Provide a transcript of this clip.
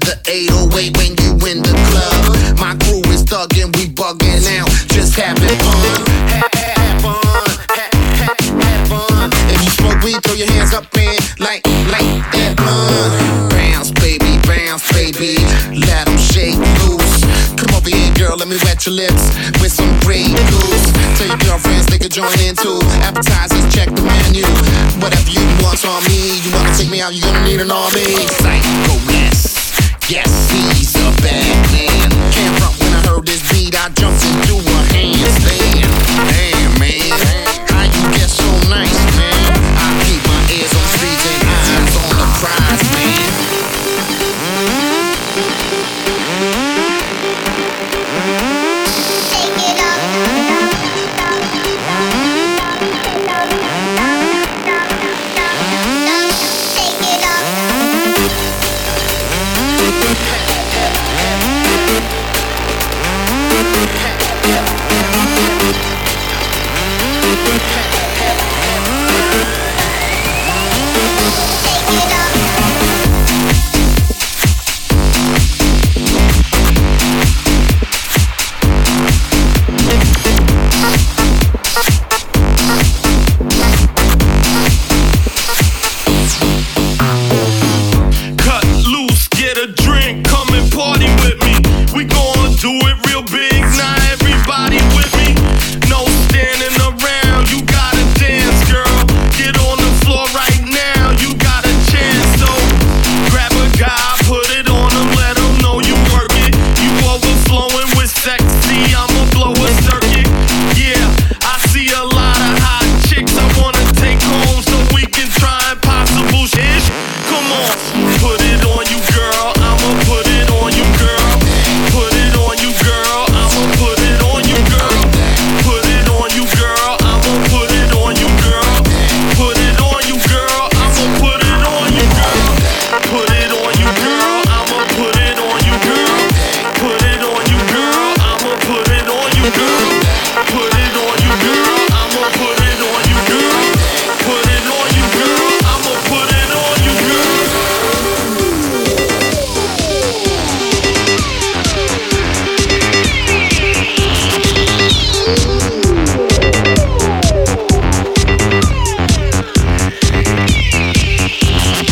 the 808 when you in the club. My crew is thuggin', we buggin' out, just having fun. Have fun, have fun. If you smoke weed, throw your hands up in like that blunt. Bounce, baby, let them shake loose. Come over here, girl, let me wet your lips with some Grey Goose. Tell your girlfriends they can join in too. Appetizers, check the menu. Whatever you want on me. You wanna take me out, you gonna need an army. Psycho Mess, yes, he's a bad man. Can't front when I heard this beat, I jumped into